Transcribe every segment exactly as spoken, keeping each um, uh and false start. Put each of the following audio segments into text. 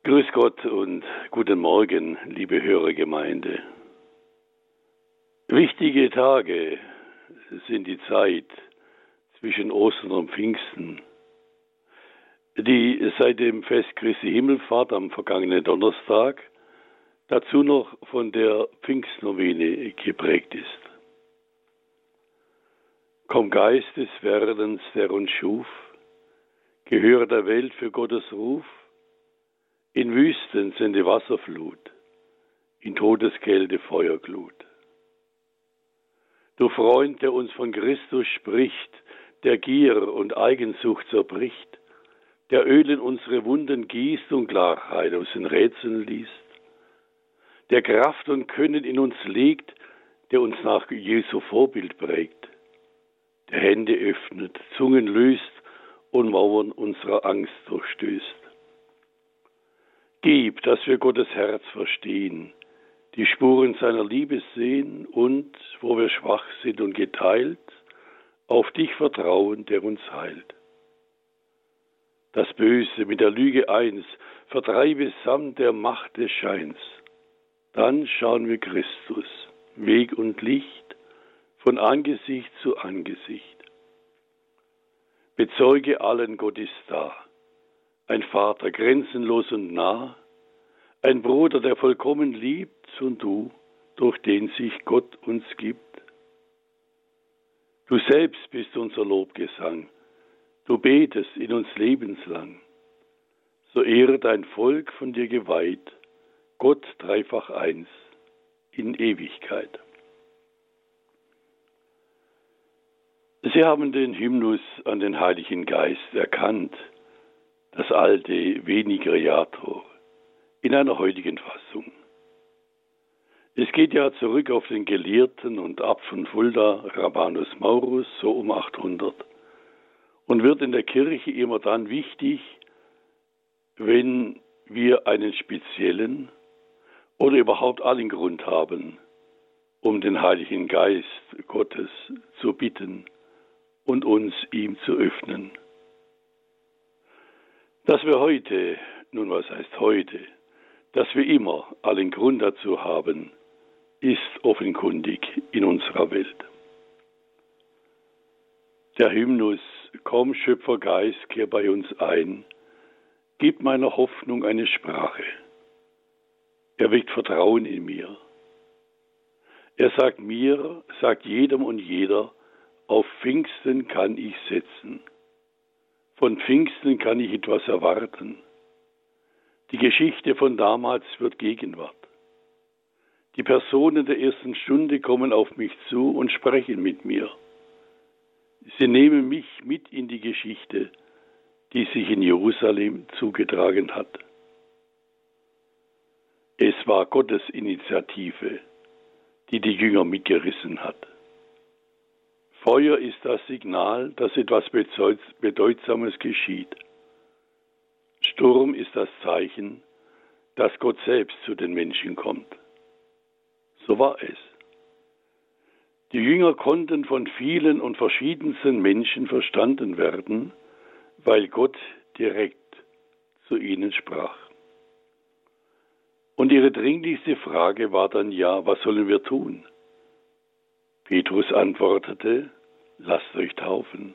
Grüß Gott und guten Morgen, liebe Hörergemeinde. Wichtige Tage sind die Zeit zwischen Ostern und Pfingsten, die seit dem Fest Christi Himmelfahrt am vergangenen Donnerstag dazu noch von der Pfingstnovene geprägt ist. Komm Geist des Werdens, der uns schuf, gehöre der Welt für Gottes Ruf, in Wüsten sende Wasserflut, in Todeskälte Feuerglut. Du Freund, der uns von Christus spricht, der Gier und Eigensucht zerbricht, der Öl in unsere Wunden gießt und Klarheit aus den Rätseln liest, der Kraft und Können in uns legt, der uns nach Jesu Vorbild prägt, der Hände öffnet, Zungen löst und Mauern unserer Angst durchstößt. Gib, dass wir Gottes Herz verstehen, die Spuren seiner Liebe sehen und, wo wir schwach sind und geteilt, auf dich vertrauen, der uns heilt. Das Böse mit der Lüge eins vertreibe samt der Macht des Scheins. Dann schauen wir Christus, Weg und Licht, von Angesicht zu Angesicht. Bezeuge allen, Gott ist da. Ein Vater, grenzenlos und nah, ein Bruder, der vollkommen liebt, und du, durch den sich Gott uns gibt. Du selbst bist unser Lobgesang, du betest in uns lebenslang. So ehre dein Volk von dir geweiht, Gott dreifach eins, in Ewigkeit. Sie haben den Hymnus an den Heiligen Geist erkannt, das alte Veni-Creator, in einer heutigen Fassung. Es geht ja zurück auf den Gelehrten und Abt von Fulda, Rabanus Maurus, so um achthundert, und wird in der Kirche immer dann wichtig, wenn wir einen speziellen oder überhaupt allen Grund haben, um den Heiligen Geist Gottes zu bitten und uns ihm zu öffnen. Dass wir heute, nun was heißt heute, dass wir immer allen Grund dazu haben, ist offenkundig in unserer Welt. Der Hymnus, komm Schöpfergeist, kehr bei uns ein, gib meiner Hoffnung eine Sprache. Er weckt Vertrauen in mir. Er sagt mir, sagt jedem und jeder, auf Pfingsten kann ich setzen. Von Pfingsten kann ich etwas erwarten. Die Geschichte von damals wird Gegenwart. Die Personen der ersten Stunde kommen auf mich zu und sprechen mit mir. Sie nehmen mich mit in die Geschichte, die sich in Jerusalem zugetragen hat. Es war Gottes Initiative, die die Jünger mitgerissen hat. Feuer ist das Signal, dass etwas Bedeutsames geschieht. Sturm ist das Zeichen, dass Gott selbst zu den Menschen kommt. So war es. Die Jünger konnten von vielen und verschiedensten Menschen verstanden werden, weil Gott direkt zu ihnen sprach. Und ihre dringlichste Frage war dann ja, was sollen wir tun? Petrus antwortete, lasst euch taufen.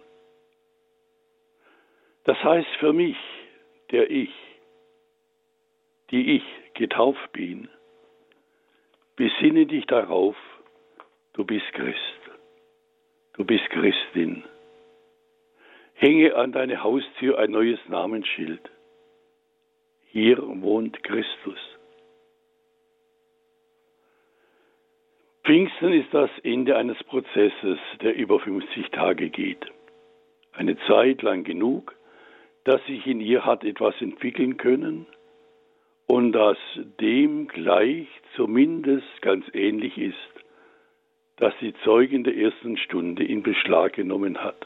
Das heißt für mich, der ich, die ich getauft bin, besinne dich darauf, du bist Christ, du bist Christin. Hänge an deine Haustür ein neues Namensschild. Hier wohnt Christus. Pfingsten ist das Ende eines Prozesses, der über fünfzig Tage geht. Eine Zeit lang genug, dass sich in ihr hat etwas entwickeln können und das dem gleich zumindest ganz ähnlich ist, das die Zeugen der ersten Stunde in Beschlag genommen hat.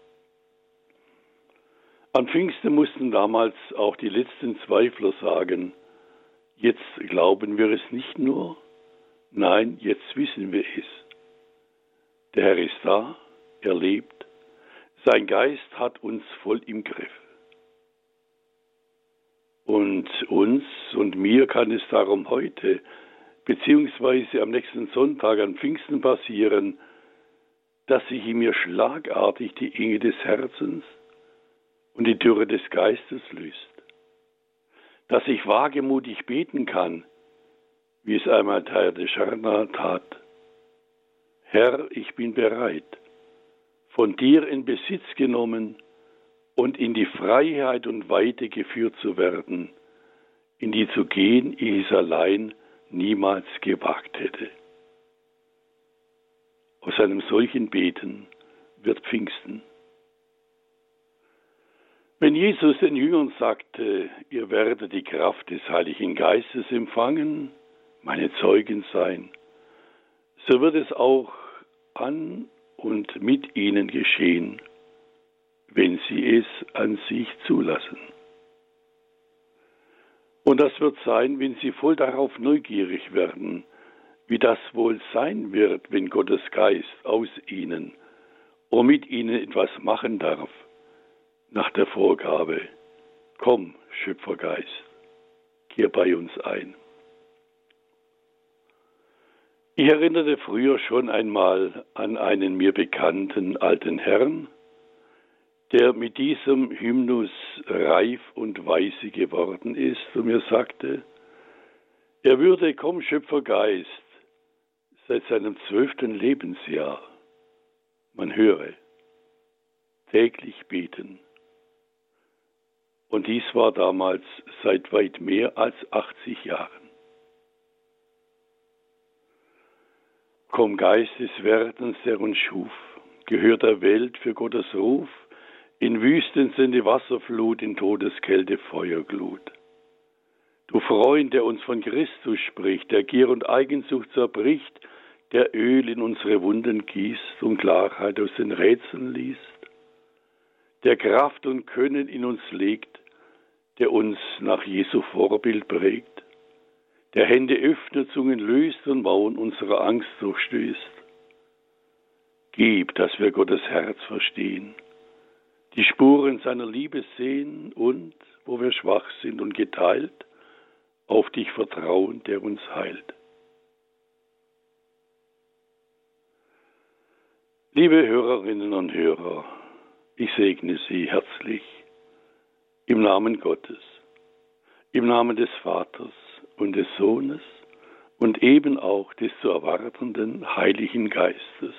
An Pfingsten mussten damals auch die letzten Zweifler sagen, jetzt glauben wir es nicht nur, nein, jetzt wissen wir es. Der Herr ist da, er lebt, sein Geist hat uns voll im Griff. Und uns und mir kann es darum heute, beziehungsweise am nächsten Sonntag an Pfingsten passieren, dass sich in mir schlagartig die Enge des Herzens und die Dürre des Geistes löst. Dass ich wagemutig beten kann, wie es einmal Tade Scharna tat. Herr, ich bin bereit, von dir in Besitz genommen und in die Freiheit und Weite geführt zu werden, in die zu gehen ich es allein niemals gewagt hätte. Aus einem solchen Beten wird Pfingsten. Wenn Jesus den Jüngern sagte, ihr werdet die Kraft des Heiligen Geistes empfangen, meine Zeugen sein, so wird es auch an und mit ihnen geschehen, wenn sie es an sich zulassen. Und das wird sein, wenn sie voll darauf neugierig werden, wie das wohl sein wird, wenn Gottes Geist aus ihnen und mit ihnen etwas machen darf, nach der Vorgabe, komm, Schöpfergeist, kehr bei uns ein. Ich erinnerte früher schon einmal an einen mir bekannten alten Herrn, der mit diesem Hymnus reif und weise geworden ist und mir sagte, er würde, komm, Schöpfergeist, seit seinem zwölften Lebensjahr, man höre, täglich beten. Und dies war damals seit weit mehr als achtzig Jahren. Komm, Geist des Werdens, der uns schuf, gehört der Welt für Gottes Ruf, in Wüsten sende Wasserflut, in Todeskälte Feuerglut. Du Freund, der uns von Christus spricht, der Gier und Eigensucht zerbricht, der Öl in unsere Wunden gießt und Klarheit aus den Rätseln liest, der Kraft und Können in uns legt, der uns nach Jesu Vorbild prägt, der Hände öffnet, Zungen löst und Mauern unserer Angst durchstößt. Gib, dass wir Gottes Herz verstehen, die Spuren seiner Liebe sehen und, wo wir schwach sind und geteilt, auf dich vertrauen, der uns heilt. Liebe Hörerinnen und Hörer, ich segne Sie herzlich im Namen Gottes, im Namen des Vaters und des Sohnes und eben auch des zu erwartenden Heiligen Geistes.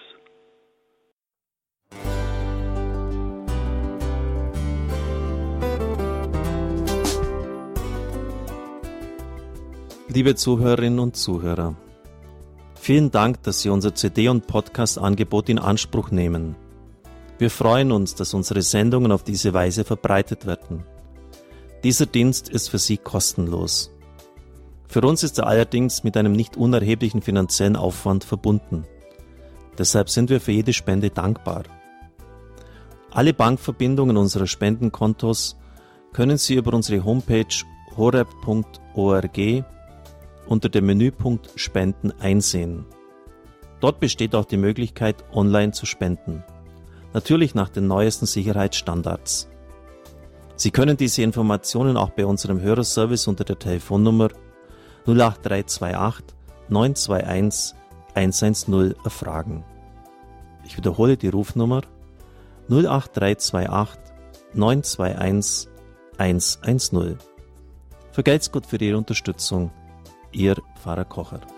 Liebe Zuhörerinnen und Zuhörer, vielen Dank, dass Sie unser C D- und Podcast-Angebot in Anspruch nehmen. Wir freuen uns, dass unsere Sendungen auf diese Weise verbreitet werden. Dieser Dienst ist für Sie kostenlos. Für uns ist er allerdings mit einem nicht unerheblichen finanziellen Aufwand verbunden. Deshalb sind wir für jede Spende dankbar. Alle Bankverbindungen unserer Spendenkontos können Sie über unsere Homepage horeb punkt org unter dem Menüpunkt Spenden einsehen. Dort besteht auch die Möglichkeit, online zu spenden. Natürlich nach den neuesten Sicherheitsstandards. Sie können diese Informationen auch bei unserem Hörerservice unter der Telefonnummer null acht drei zwei acht neun zwei eins eins eins null erfragen. Ich wiederhole die Rufnummer null acht drei zwei acht neun zwei eins eins eins null. Vergelt's Gott für Ihre Unterstützung. Ihr Pfarrer Kocher.